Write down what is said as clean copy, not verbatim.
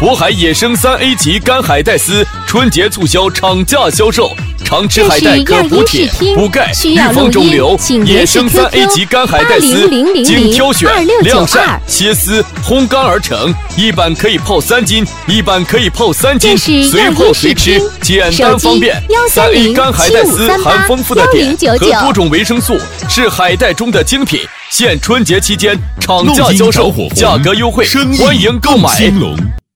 渤海野生3A 级干海带丝春节促销厂价销售，常吃海带可补铁、补钙、预防肿瘤。野生3A 级干海带丝经挑选、晾晒、切丝、烘干而成，一版可以泡3斤，一版可以泡3斤，随泡随吃，简单方便。3A 干海带丝含丰富的碘和多种维生素，是海带中的精品。现春节期间厂价销售，价格优惠，欢迎购买。